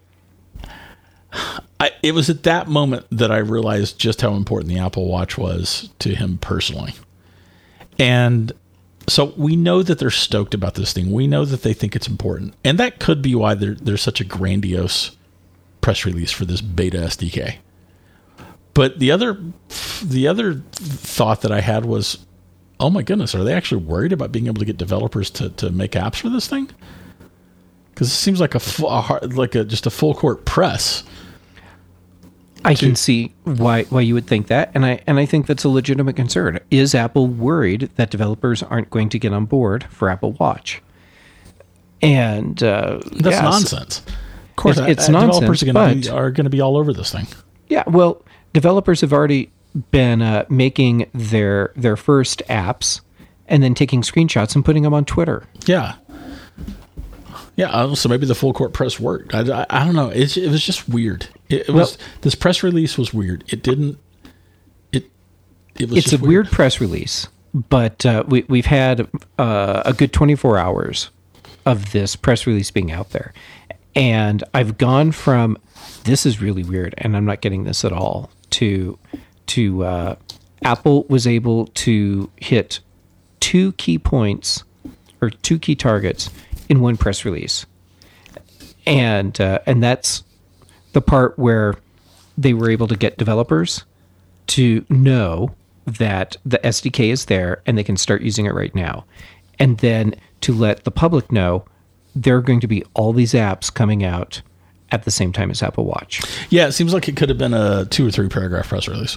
it was at that moment that I realized just how important the Apple Watch was to him personally. And so we know that they're stoked about this thing. We know that they think it's important. And that could be why there's such a grandiose press release for this beta SDK. But the other thought that I had was, oh my goodness, are they actually worried about being able to get developers to make apps for this thing? Because it seems like just a full court press. I can see why you would think that, and I think that's a legitimate concern. Is Apple worried that developers aren't going to get on board for Apple Watch? And that's nonsense. Of course, it's nonsense. Developers are going to be all over this thing. Yeah, well, developers have already been making their first apps and then taking screenshots and putting them on Twitter. Yeah. Yeah, so maybe the full court press worked. I don't know. It was just weird. This press release was weird. It didn't. It was. It's a weird press release, but we've had a good 24 hours of this press release being out there, and I've gone from this is really weird, and I'm not getting this at all, to Apple was able to hit 2 key points or 2 key targets in one press release, and that's the part where they were able to get developers to know that the SDK is there and they can start using it right now, and then to let the public know there are going to be all these apps coming out at the same time as Apple Watch. Yeah, it seems like it could have been a 2 or 3 paragraph press release,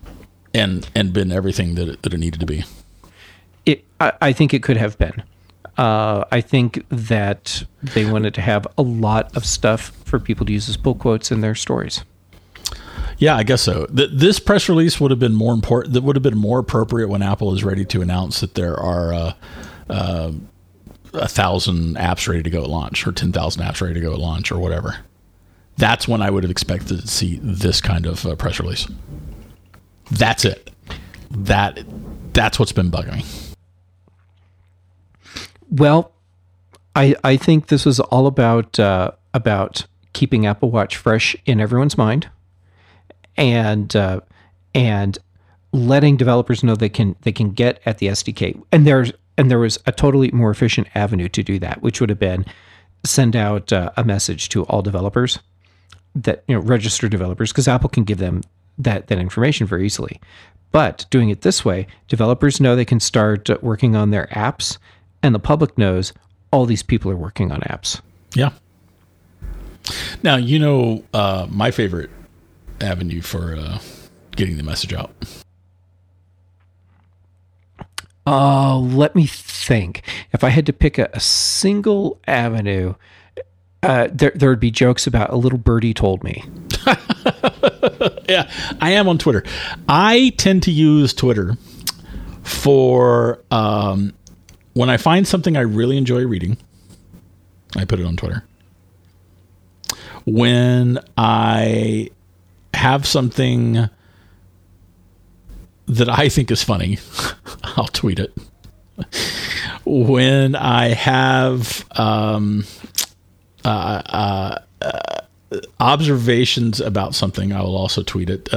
and been everything that it needed to be. I think it could have been. I think that they wanted to have a lot of stuff for people to use as pull quotes in their stories. Yeah, I guess so. This press release would have been more important. That would have been more appropriate when Apple is ready to announce that there are 1,000 apps ready to go at launch, or 10,000 apps ready to go at launch, or whatever. That's when I would have expected to see this kind of press release. That's it. That's what's been bugging me. Well, I think this was all about keeping Apple Watch fresh in everyone's mind, and letting developers know they can get at the SDK. And there was a totally more efficient avenue to do that, which would have been send out a message to all developers that, registered developers, because Apple can give them that information very easily. But doing it this way, developers know they can start working on their apps, and the public knows all these people are working on apps. Yeah. Now, my favorite avenue for getting the message out. Let me think. If I had to pick a single avenue, there would be jokes about a little birdie told me. Yeah, I am on Twitter. I tend to use Twitter for when I find something I really enjoy reading, I put it on Twitter. When I have something that I think is funny, I'll tweet it. When I have observations about something, I will also tweet it.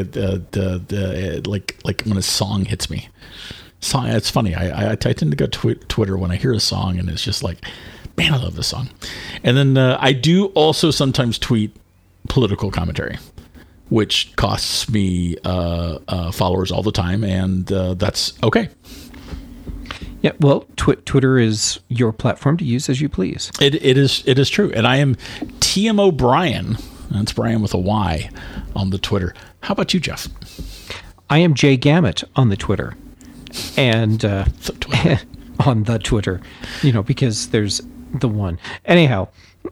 Like when a song hits me. It's funny. I tend to go Twitter when I hear a song, and it's just like, man, I love this song. And then I do also sometimes tweet political commentary, which costs me followers all the time, and that's okay. Yeah, well, Twitter is your platform to use as you please. It is true, and I am TM O'Brien. That's Brian with a Y on the Twitter. How about you, Jeff? I am Jay Gamut on the Twitter, and on the Twitter, because there's the one. Anyhow,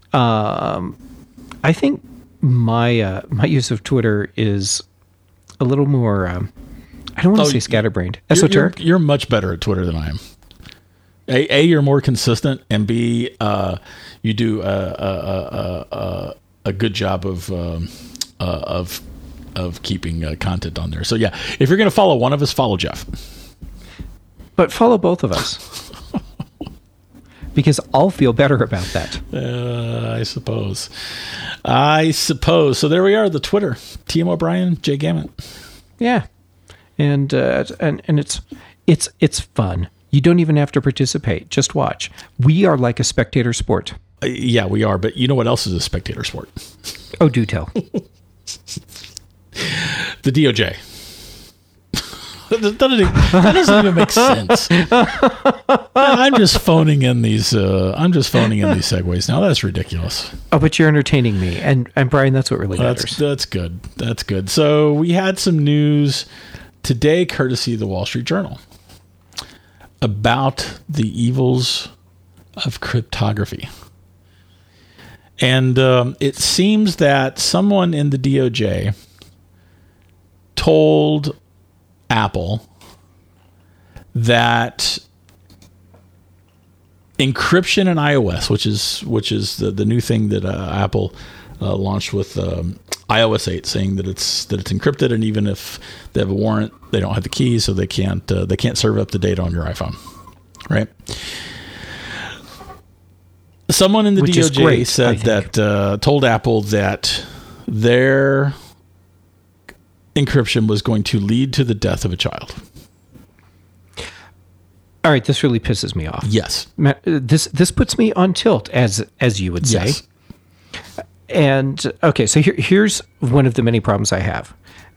I think my use of Twitter is a little more. I don't want to say scatterbrained. Esoteric. You're much better at Twitter than I am. A, you're more consistent, and B, you do a good job of keeping content on there. So yeah, if you're going to follow one of us, follow Jeff. But follow both of us, because I'll feel better about that. I suppose. So there we are. The Twitter. TM O'Brien, Jay Gamut. Yeah, and it's fun. You don't even have to participate. Just watch. We are like a spectator sport. Yeah, we are. But you know what else is a spectator sport? Oh, do tell. The DOJ. That doesn't even make sense. I'm just phoning in these segues now. That's ridiculous. Oh, but you're entertaining me, and Brian, that's what really matters. That's good. That's good. So we had some news today, courtesy of the Wall Street Journal, about the evils of cryptography. And it seems that someone in the DOJ told Apple that encryption in iOS, which is the new thing that Apple launched with iOS 8, saying that it's encrypted, and even if they have a warrant, they don't have the keys, so they can't serve up the data on your iPhone, right? Someone in the DOJ said that told Apple that their encryption was going to lead to the death of a child. All right, this really pisses me off. Yes, this puts me on tilt, as you would say. Yes. And okay, so here's one of the many problems I have.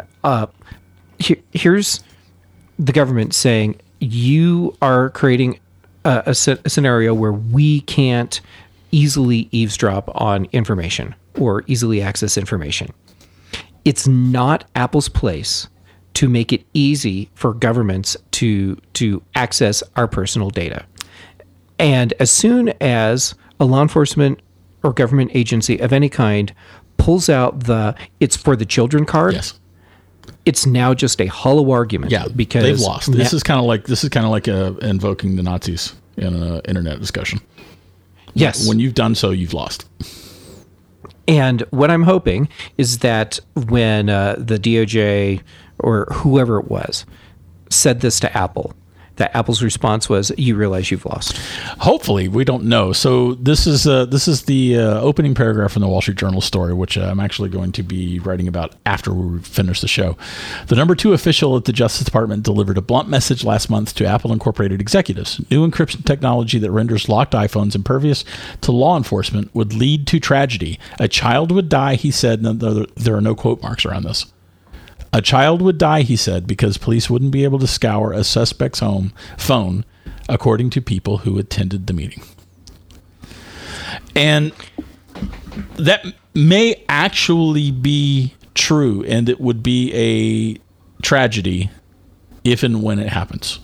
Here's the government saying you are creating a scenario where we can't easily eavesdrop on information or easily access information. It's not Apple's place to make it easy for governments to access our personal data. And as soon as a law enforcement or government agency of any kind pulls out the "it's for the children" card, Yes. it's now just a hollow argument. Yeah, because they've lost. This is kind of like invoking the Nazis in an internet discussion. Yes. When you've done so, you've lost. And what I'm hoping is that when the DOJ or whoever it was said this to Apple, that Apple's response was, "You realize you've lost." Hopefully, we don't know. So this is the opening paragraph from the Wall Street Journal story, which I'm actually going to be writing about after we finish the show. The number 2 official at the Justice Department delivered a blunt message last month to Apple Incorporated executives. New encryption technology that renders locked iPhones impervious to law enforcement would lead to tragedy. A child would die, he said. No, there are no quote marks around this. A child would die, he said, because police wouldn't be able to scour a suspect's phone, according to people who attended the meeting. And that may actually be true, and it would be a tragedy if and when it happens.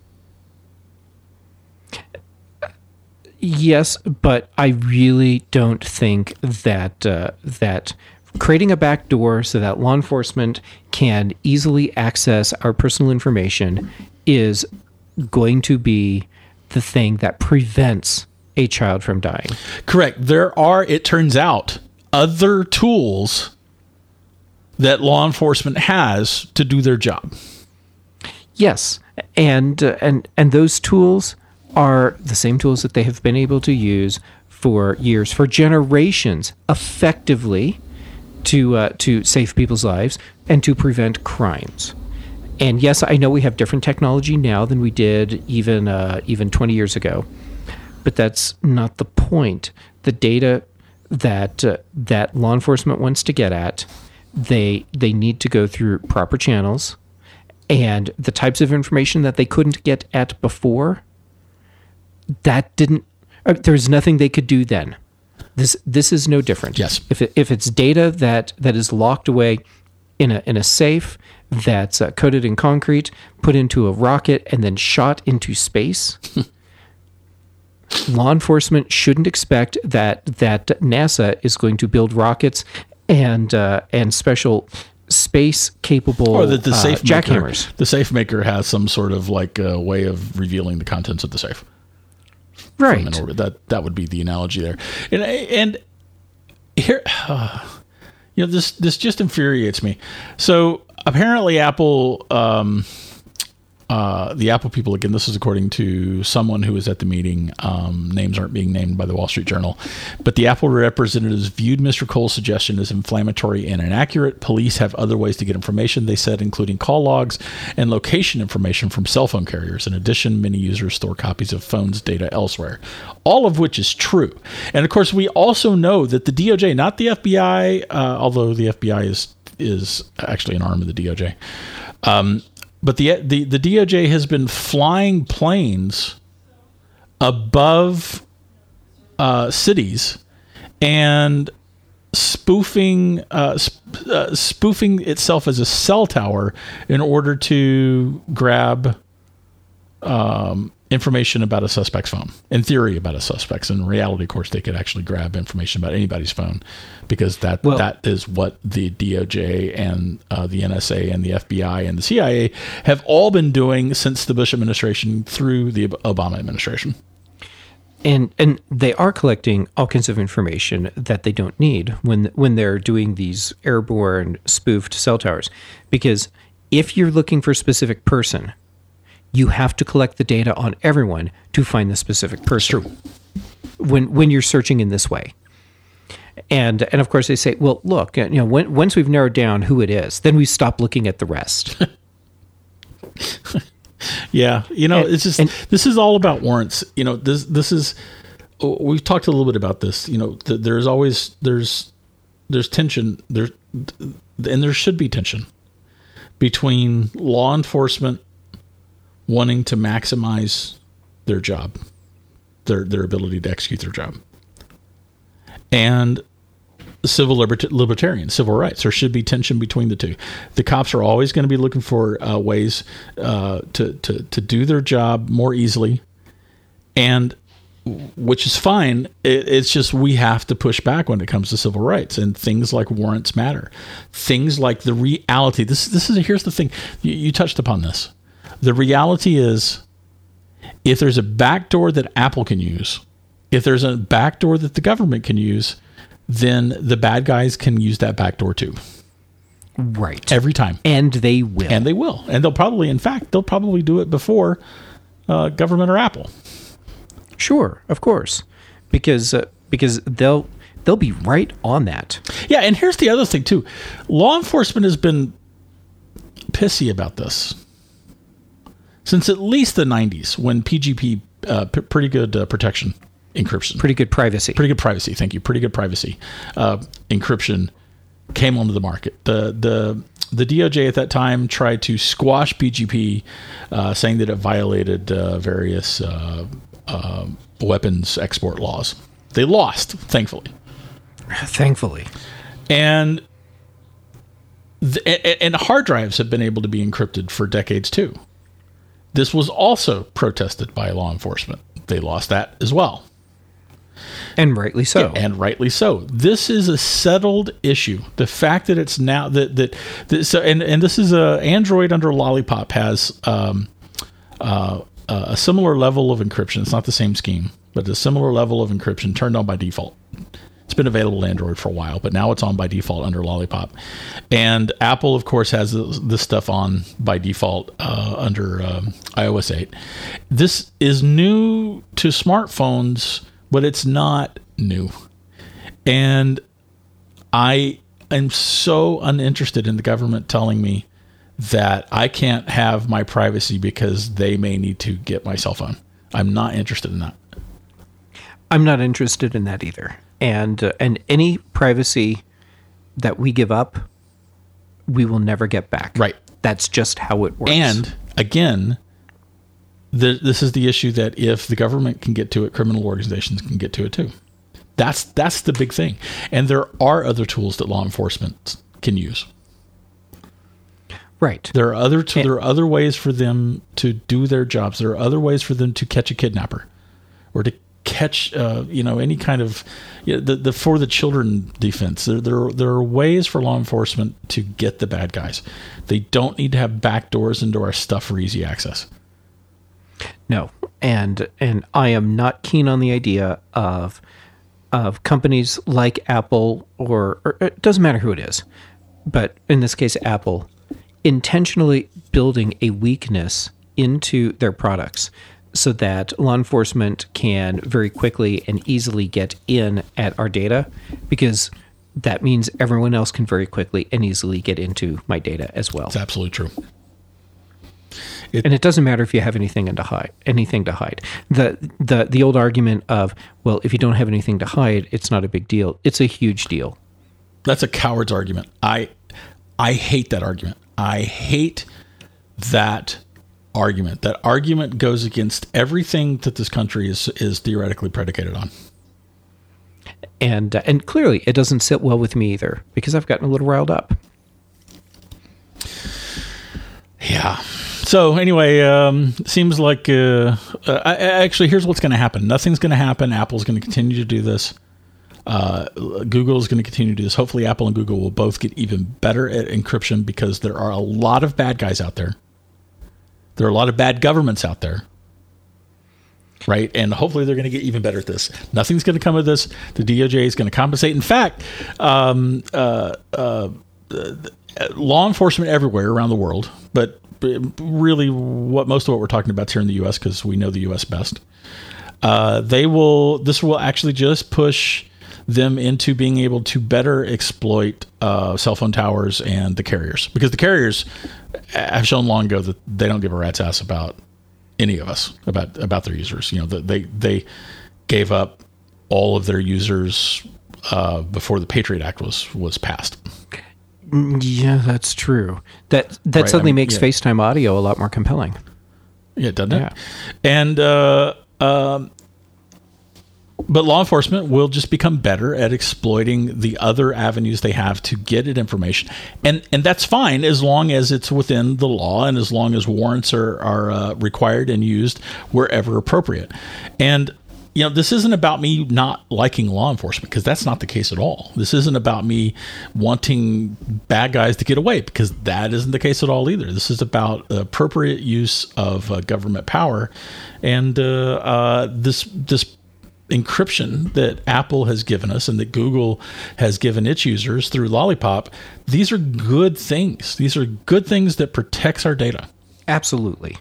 Yes, but I really don't think that that creating a backdoor so that law enforcement can easily access our personal information is going to be the thing that prevents a child from dying. Correct. There are, it turns out, other tools that law enforcement has to do their job. Yes, and those tools are the same tools that they have been able to use for years, for generations, effectively to save people's lives and to prevent crimes. And yes, I know we have different technology now than we did even 20 years ago, but that's not the point. The data that law enforcement wants to get at, they need to go through proper channels, and the types of information that they couldn't get at before, there's nothing they could do then. This is no different. Yes. If it's data that is locked away in a safe that's coated in concrete, put into a rocket, and then shot into space, law enforcement shouldn't expect that NASA is going to build rockets and special space capable or that the safe jackhammers. The safe maker has some sort of way of revealing the contents of the safe. Right. That would be the analogy there. And here, this just infuriates me. So apparently Apple, the Apple people, again, this is according to someone who was at the meeting. Names aren't being named by the Wall Street Journal. But the Apple representatives viewed Mr. Cole's suggestion as inflammatory and inaccurate. Police have other ways to get information, they said, including call logs and location information from cell phone carriers. In addition, many users store copies of phones' data elsewhere, all of which is true. And, of course, we also know that the DOJ, not the FBI, although the FBI is actually an arm of the DOJ, but the DOJ has been flying planes above cities and spoofing itself as a cell tower in order to grab information about a suspect's phone. In theory, about a suspect's. In reality, of course, they could actually grab information about anybody's phone, because that is what the DOJ and the NSA and the FBI and the CIA have all been doing since the Bush administration through the Obama administration. And they are collecting all kinds of information that they don't need when they're doing these airborne spoofed cell towers. Because if you're looking for a specific person, you have to collect the data on everyone to find the specific person. True. When you're searching in this way. And of course they say, well, look, once we've narrowed down who it is, then we stop looking at the rest. Yeah, it's just this is all about warrants. This is we've talked a little bit about this. There's always there's tension there, and there should be tension between law enforcement wanting to maximize their job, their ability to execute their job, and civil libertarians, civil rights. There should be tension between the two. The cops are always going to be looking for ways to do their job more easily, and which is fine. It's just we have to push back when it comes to civil rights, and things like warrants matter. Things like the reality. Here's the thing. You touched upon this. The reality is, if there's a backdoor that Apple can use, if there's a backdoor that the government can use, then the bad guys can use that backdoor too. Right. Every time. And they will. And they will. And they'll probably do it before government or Apple. Sure, of course. Because they'll be right on that. Yeah, and here's the other thing too. Law enforcement has been pissy about this since at least the 90s, when PGP, pretty good protection encryption. Pretty good privacy. Pretty good privacy. Thank you. Pretty good privacy. Encryption came onto the market. The DOJ at that time tried to squash PGP, saying that it violated various weapons export laws. They lost, thankfully. Thankfully. And hard drives have been able to be encrypted for decades too. This was also protested by law enforcement. They lost that as well. And rightly so. Yeah, and rightly so. This is a settled issue. The fact that it's now that this is Android under Lollipop has a similar level of encryption. It's not the same scheme, but a similar level of encryption turned on by default. It's been available to Android for a while, but now it's on by default under Lollipop. And Apple, of course, has this stuff on by default under iOS 8. This is new to smartphones, but it's not new. And I am so uninterested in the government telling me that I can't have my privacy because they may need to get my cell phone. I'm not interested in that. I'm not interested in that either. And any privacy that we give up, we will never get back. Right. That's just how it works. And again, this is the issue that if the government can get to it, criminal organizations can get to it too. That's the big thing. And there are other tools that law enforcement can use. Right. There are other ways for them to do their jobs. There are other ways for them to catch a kidnapper, or to catch any kind of the for the children defense. There are ways for law enforcement to get the bad guys. They don't need to have back doors into our stuff for easy access. No, and I am not keen on the idea of companies like Apple or it doesn't matter who it is, but in this case Apple, intentionally building a weakness into their products so that law enforcement can very quickly and easily get in at our data, because that means everyone else can very quickly and easily get into my data as well. It's absolutely true. And it doesn't matter if you have anything to hide. The old argument of, well, if you don't have anything to hide, it's not a big deal. It's a huge deal. That's a coward's argument. I hate that argument. I hate that argument. That argument goes against everything that this country is theoretically predicated on. And clearly, it doesn't sit well with me either, because I've gotten a little riled up. Yeah. So anyway, seems like actually, here's what's going to happen. Nothing's going to happen. Apple's going to continue to do this. Google is going to continue to do this. Hopefully, Apple and Google will both get even better at encryption, because there are a lot of bad guys out there. There are a lot of bad governments out there. Right? And hopefully they're going to get even better at this. Nothing's going to come of this. The DOJ is going to compensate. In fact, law enforcement everywhere around the world, but really most of what we're talking about here in the U.S., because we know the U.S. best, this will actually just push them into being able to better exploit cell phone towers and the carriers, because the carriers have shown long ago that they don't give a rat's ass about any of us, about their users. They gave up all of their users before the Patriot Act was passed. Yeah, that's true. That Right, suddenly makes FaceTime audio a lot more compelling. Yeah, doesn't it? And but law enforcement will just become better at exploiting the other avenues they have to get at information, and that's fine as long as it's within the law and as long as warrants are required and used wherever appropriate. And this isn't about me not liking law enforcement, because that's not the case at all. This isn't about me wanting bad guys to get away, because that isn't the case at all either. This is about appropriate use of government power, and this encryption that Apple has given us and that Google has given its users through Lollipop. These are good things. These are good things that protects our data. Absolutely.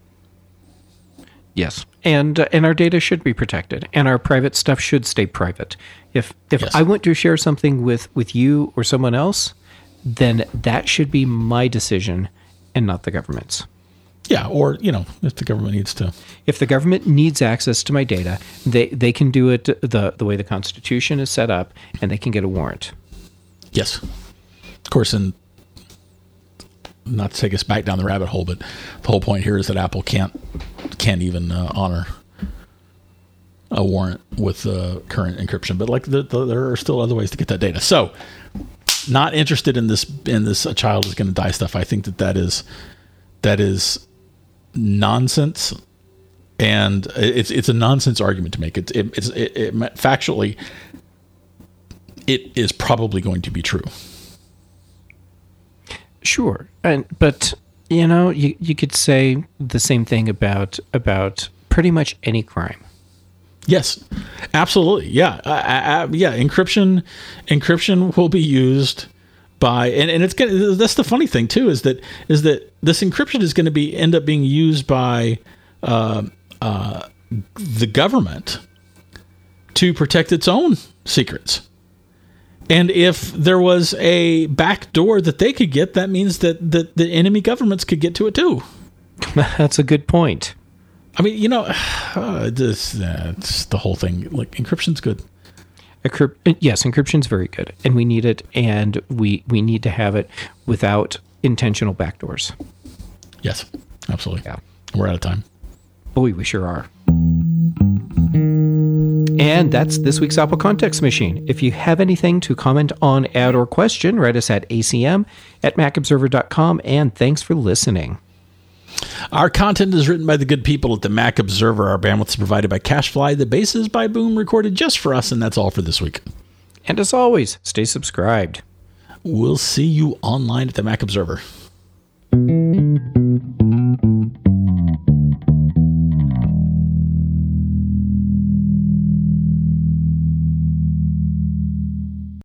Yes, and our data should be protected, and our private stuff should stay private. If Yes. I want to share something with you or someone else, then that should be my decision and not the government's. Yeah, or if the government needs to. If the government needs access to my data, they can do it the way the Constitution is set up, and they can get a warrant. Yes, of course, and not to take us back down the rabbit hole, but the whole point here is that Apple can't even honor a warrant with current encryption. But there are still other ways to get that data. So, not interested in this. A child is going to die stuff. I think that is nonsense, and it's a nonsense argument to make. It factually, it is probably going to be true. Sure, but you could say the same thing about pretty much any crime. Yes, absolutely. Yeah, yeah. Encryption will be used by, and it's that's the funny thing too, is that this encryption is going to end up being used by the government to protect its own secrets. And if there was a back door that they could get, that means that the enemy governments could get to it too. That's a good point. I mean, it's the whole thing. Like, encryption's good. Yes, encryption's very good, and we need it, and we need to have it without intentional backdoors. Yes, absolutely. Yeah. We're out of time. Boy, we sure are. And that's this week's Apple Context Machine. If you have anything to comment on, add, or question, write us at acm@macobserver.com, and thanks for listening. Our content is written by the good people at the Mac Observer. Our bandwidth is provided by CacheFly. The bass is by Boom, recorded just for us, and that's all for this week. And as always, stay subscribed. We'll see you online at the Mac Observer.